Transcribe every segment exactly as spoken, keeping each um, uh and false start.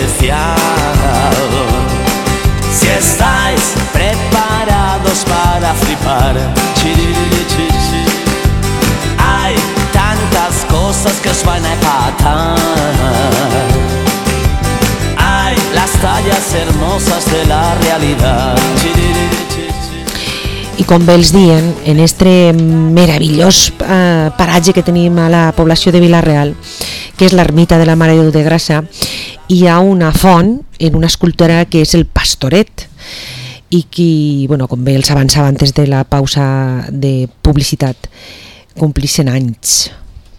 especial. Si estáis preparados para flipar, hay tantas cosas que os van a empatar. Hay las tallas hermosas de la realidad. I com bé els dient, en este meravellós eh, paratge que tenim a la població de Vila-real, que és l'ermita de la Mare de Déu de Grassa, hi ha una font en una escultura que és el Pastoret, i que, bueno, com bé els avançava antes de la pausa de publicitat, complís cent anys.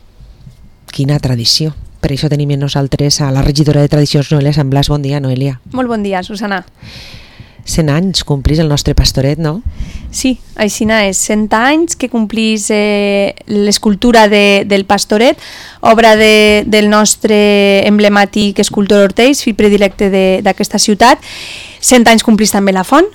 Quina tradició. Per això tenim amb nosaltres a la regidora de Tradicions, Noelia Sant Blas. Bon dia, Noelia. Molt bon dia, Susana. cent anys complís el nostre Pastoret, no? Sí, així és. cent anys que complís eh, l'escultura de, del Pastoret, obra de, del nostre emblemàtic escultor Ortells, fill predilecte d'aquesta ciutat. cent anys complís també la font,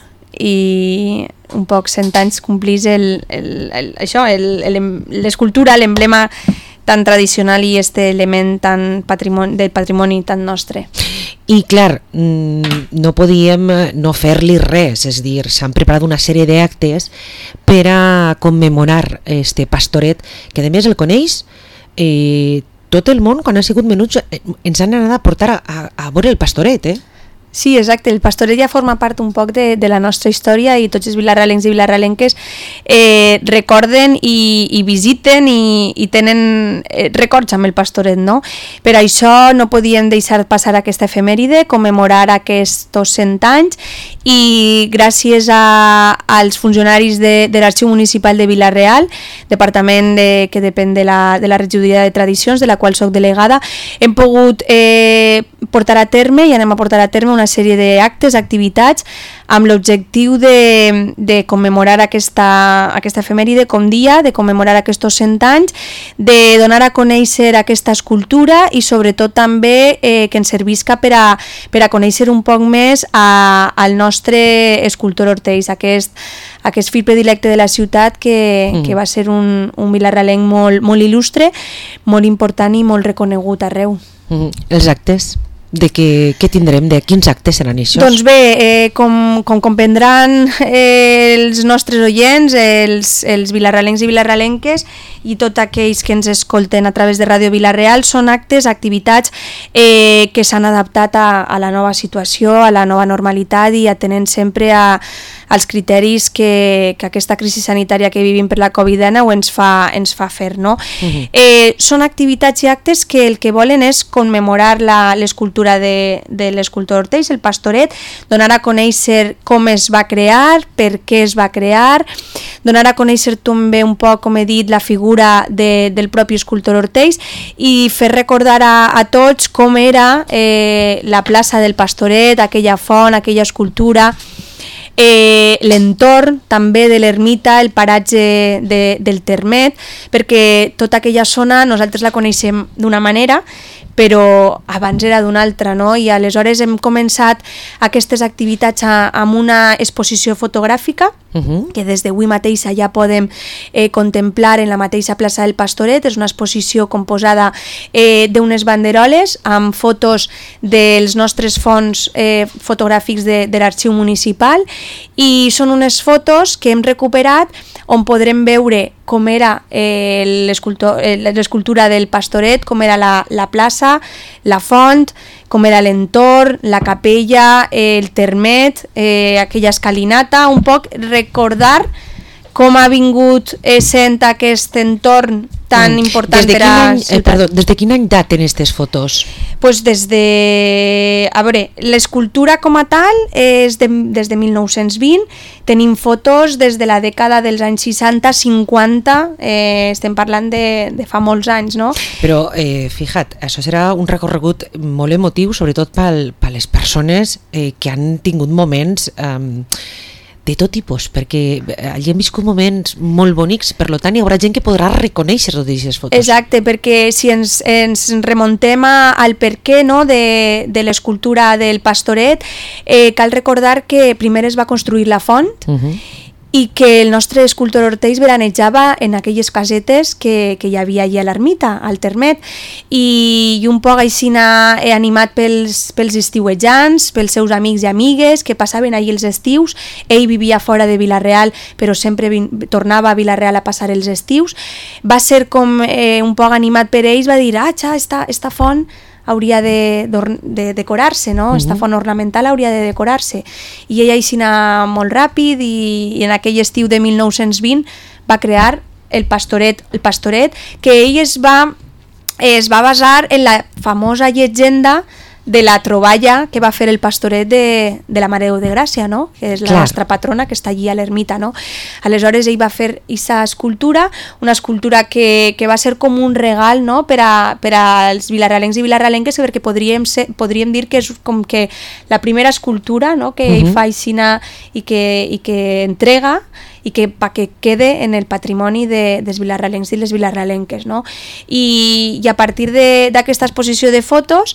i un poc cent anys complís el, el, el, això, l'escultura, l'emblema tan tradicional i este element tan patrimoni, del patrimoni tan nostre. I clar, no podíem no fer-li res, és a dir, s'han preparat una sèrie d'actes per a commemorar este Pastoret, que a més el coneix eh, tot el món. Quan ha sigut menuts ens han anat a portar a, a, a veure el Pastoret, eh? Sí, exacte, el Pastoret ja forma part un poc de, de la nostra història i tots els vilarralencs i vilarralenques eh, recorden i, i visiten i, i tenen eh, records amb el Pastoret, no? Per això no podien deixar passar aquesta efemèride, commemorar aquests cent anys, i gràcies a, als funcionaris de, de l'Arxiu Municipal de Vila-real, departament de, que depèn de la, de la Regidoria de Tradicions, de la qual soc delegada, hem pogut eh, portar a terme i anem a portar a terme una sèrie d'actes, activitats, amb l'objectiu de, de commemorar aquesta, aquesta efemèride com dia, de commemorar aquests cent anys, de donar a conèixer aquesta escultura i sobretot també eh, que ens servisca per a, per a conèixer un poc més a, al nostre escultor Ortells, aquest, aquest fill predilecte de la ciutat que, mm. que va ser un, un vilarralenc molt, molt il·lustre, molt important i molt reconegut arreu. Mm. Els actes? De què, què tindrem? De quins actes seran això? Doncs bé, eh, com, com comprendran eh, els nostres oients, els, els vilarralencs i vilarralenques i tots aquells que ens escolten a través de Ràdio Vila-real, són actes, activitats eh, que s'han adaptat a, a la nova situació, a la nova normalitat i atenent sempre a, als criteris que, que aquesta crisi sanitària que vivim per la covid dinou ens fa, ens fa fer, no? Uh-huh. eh, són activitats i actes que el que volen és commemorar l'escultura de, de l'escultor Ortells, el Pastoret, donar a conèixer com es va crear, per què es va crear, donar a conèixer també un poc, com he dit, la figura de, del propi escultor Ortells i fer recordar a, a tots com era eh, la plaça del Pastoret, aquella font, aquella escultura, Eh, l'entorn també de l'ermita, el paratge de, del Termet, perquè tota aquella zona nosaltres la coneixem d'una manera, però abans era d'una altra, no? I aleshores hem començat aquestes activitats a, amb una exposició fotogràfica, uh-huh. que des d'avui mateixa ja podem eh, contemplar en la mateixa plaça del Pastoret. És una exposició composada eh, d'unes banderoles amb fotos dels nostres fons eh, fotogràfics de, de l'Arxiu Municipal, i són unes fotos que hem recuperat on podrem veure com era eh, l'escultura del Pastoret, com era la, la plaça, la font, com era l'entorn, la capella, eh, el termet, eh, aquella escalinata, un poc recordar com ha vingut eh, sent aquest entorn tan important per a any, eh, perdó, des de quin any daten aquestes fotos? Pues des de... A veure, l'escultura com a tal és de, des de mil nou-cents vint, tenim fotos des de la dècada dels anys seixanta cinquanta, eh, estem parlant de, de fa molts anys, no? Però, eh, fija't, això serà un recorregut molt emotiu, sobretot per, per les persones eh, que han tingut moments... Eh, de tot tipus, perquè allí hem viscut moments molt bonics, per tant hi haurà gent que podrà reconèixer totes aquestes fotos. Exacte, perquè si ens, ens remontem al per què, no, de, de l'escultura del Pastoret, eh, cal recordar que primer es va construir la font, uh-huh. i que el nostre escultor Ortells veranejava en aquelles casetes que, que hi havia allà a l'ermita, al termet, i, i un poc així eh, animat pels, pels estiuejants, pels seus amics i amigues que passaven allí els estius. Ell vivia fora de Vila-real, però sempre vin, tornava a Vila-real a passar els estius. Va ser com eh, un poc animat per ells, va dir, ah, xa, esta, esta font hauria de, de decorar-se, no? Uh-huh. Esta font ornamental hauria de decorar-se. I ella així anava molt ràpid i, i en aquell estiu de mil nou-cents vint va crear el pastoret, el pastoret que ell es va, es va basar en la famosa llegenda de la troballa que va fer el pastoret de, de la Mare de Déu de Gràcia, no? Que és la Clar. nostra patrona, que està allí a l'ermita, no? Aleshores ell va fer aquesta escultura, una escultura que, que va ser com un regal, no? per, a, per als vilarrealencs i vilarrealenques, perquè podríem, ser, podríem dir que és com que la primera escultura, no? que uh-huh. ell fa aixina i que, i que entrega i que pa que quede en el patrimoni de, dels vilarrealencs i les vilarrealenques, no? I, i a partir d'aquesta exposició de fotos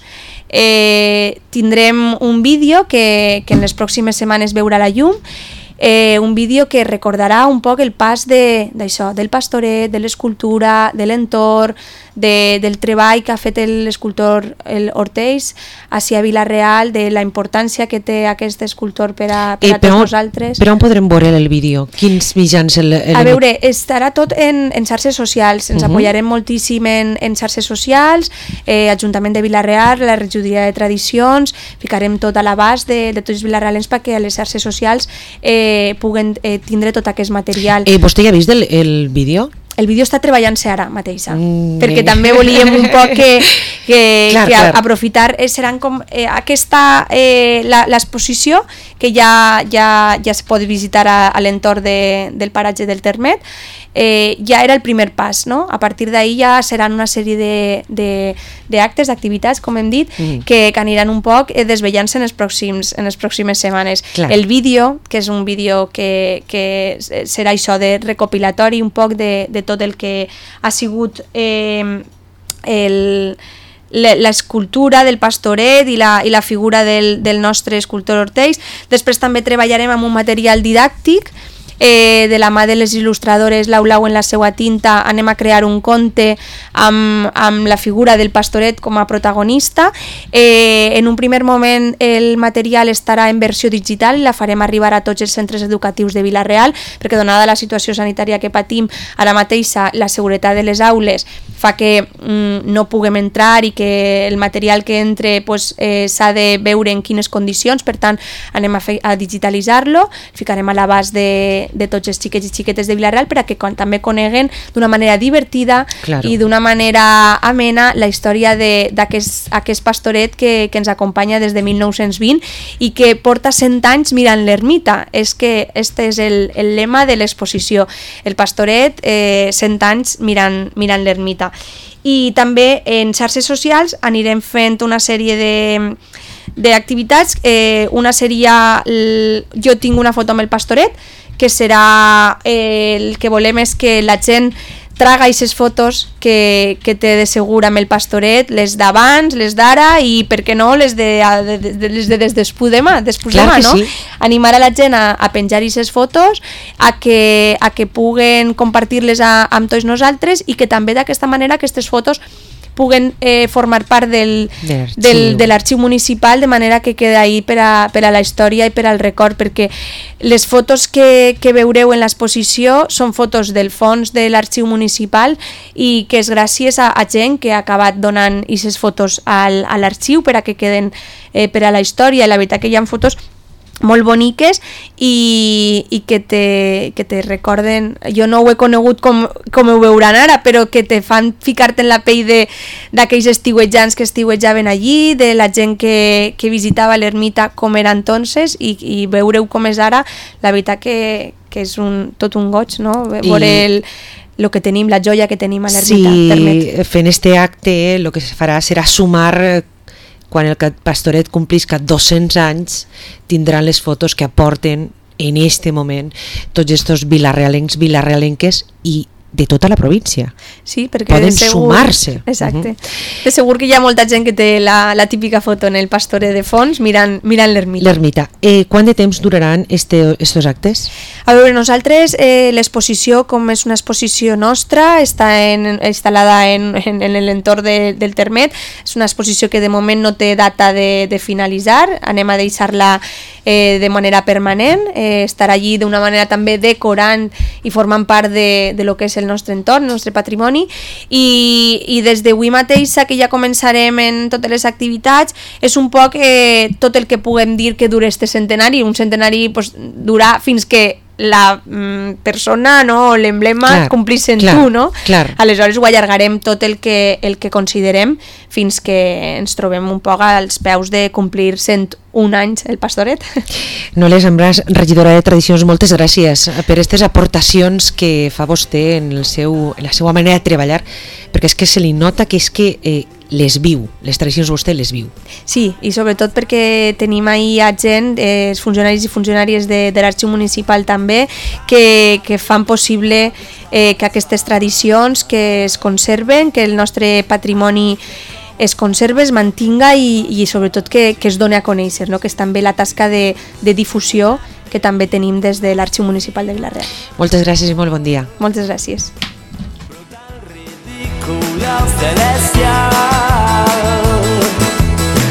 eh, tindrem un vídeo que, que en les pròximes setmanes veurà la llum, eh, un vídeo que recordarà un poc el pas d'això, de, del pastoret, de l'escultura, de l'entorn, de, del treball que ha fet l'escultor Ortells hacia Vila-real, de la importància que té aquest escultor per a, per a eh, tots on, nosaltres. Per on podrem veure el vídeo? Quins mitjans? El, el... A veure, estarà tot en, en xarxes socials, ens uh-huh. apoyarem moltíssim en, en xarxes socials, eh, Ajuntament de Vila-real, la regidoria de tradicions, ficarem tot a l'abast de, de tots els vilarrealens perquè a les xarxes socials eh, puguen eh, tindre tot aquest material. Eh, vostè ja ha vist el, el vídeo? El vídeo està treballant-se ara mateixa, mm, perquè també volíem un poc que, que, clar, que clar. aprofitar, eh, seran com eh, aquesta, eh, l'exposició que ja, ja, ja es pot visitar a, a l'entorn de, del paratge del Termet, eh, ja era el primer pas, no? A partir d'ahir ja seran una sèrie d'actes, d'activitats, com hem dit, mm. que, que aniran un poc eh, desvellant-se en, els pròxims, en les pròximes setmanes. Clar. El vídeo, que és un vídeo que, que serà això de recopilatori un poc de, de tot el que ha sigut eh, el l'escultura del pastoret i la, i la figura del, del nostre escultor Ortells. Després també treballarem amb un material didàctic eh, de la mà de les il·lustradores Lau Lau en la seva tinta. Anem a crear un conte amb, amb la figura del pastoret com a protagonista. Eh, en un primer moment el material estarà en versió digital i la farem arribar a tots els centres educatius de Vila-real, perquè donada la situació sanitària que patim ara mateixa, la seguretat de les aules fa que mm, no puguem entrar i que el material que entre pues, eh, s'ha de veure en quines condicions. Per tant, anem a, fer, a digitalitzar-lo, ficarem a l'abast de, de tots els xiquets i xiquetes de Vila-real per a que con, també coneguen d'una manera divertida claro. i d'una manera amena la història d'aquest aquest pastoret que, que ens acompanya des de mil nou-cents vint i que porta cent anys mirant l'ermita. És que este és el, el lema de l'exposició, el pastoret eh, cent anys mirant, mirant l'ermita. I també en xarxes socials anirem fent una sèrie de d'activitats. Eh, una seria el, jo tinc una foto amb el pastoret, que serà eh, el que volem és que la gent traga aquestes fotos que, que té de segur amb el pastoret, les d'abans, les d'ara i, per què no, les de, de, de, les de des després demà, després demà, no? Sí. Animar a la gent a, a penjar aquestes fotos, a que, a que puguen compartir-les a, amb tots nosaltres i que també d'aquesta manera aquestes fotos puguen eh, formar part del, del, de l'arxiu municipal, de manera que queda ahí per a, per a la història i per al record, perquè les fotos que, que veureu en l'exposició són fotos del fons de l'arxiu municipal i que és gràcies a, a gent que ha acabat donant aquestes fotos al, a l'arxiu per a que queden eh, per a la història. I la veritat que hi ha fotos molt boniques i, i que, te, que te recorden, jo no ho he conegut com, com ho veuran ara, però que te fan ficar-te en la pell d'aquells estiuejants que estiuejaven allí, de la gent que, que visitava l'ermita com era entonces i, i veureu com és ara. La veritat que, que és un, tot un goig, no? Veure I... el lo que tenim, la joia que tenim a l'ermita. Sí, permet. Fent este acte el que se farà serà sumar. Quan el pastoret complisca dos-cents anys, tindran les fotos que aporten en este moment tots estos vilarrealencs, vilarrealenques i de tota la província. Sí, perquè poden de segur, sumar-se. Exacte. Uh-huh. De segur que hi ha molta gent que té la, la típica foto en el Pastoret de fons mirant, mirant l'ermita. L'ermita. Eh, quant de temps duraran este, estos actes? A veure, nosaltres eh, l'exposició, com és una exposició nostra, està en, instal·lada en, en, en l'entorn de, del Termet. És una exposició que de moment no té data de, de finalitzar. Anem a deixar-la eh, de manera permanent, eh, estar allí d'una manera també decorant i formant part de, de lo que és el nostre entorn, el nostre patrimoni, i, i des d'avui mateix que ja començarem en totes les activitats, és un poc eh, tot el que puguem dir que dura este centenari. Un centenari pues, durà fins que la mm, persona, no, l'emblema complís en tu, no? Clar. Aleshores ho allargarem tot el que, el que considerem fins que ens trobem un poc als peus de complir cent un anys el Pastoret. Noelia Zambràs, regidora de Tradicions, moltes gràcies per aquestes aportacions que fa vostè en, el seu, en la seva manera de treballar, perquè és que se li nota que és que eh, les viu, les tradicions vostè les viu. Sí, i sobretot perquè tenim ahí a gent, eh, funcionaris i funcionàries de, de l'Arxiu Municipal també, que, que fan possible eh, que aquestes tradicions que es conserven, que el nostre patrimoni es conserva, es mantinga i, i sobretot que, que es doni a conèixer, no? Que és també la tasca de, de difusió que també tenim des de l'Arxiu Municipal de Vila-real. Moltes gràcies i molt bon dia. Moltes gràcies. Celestial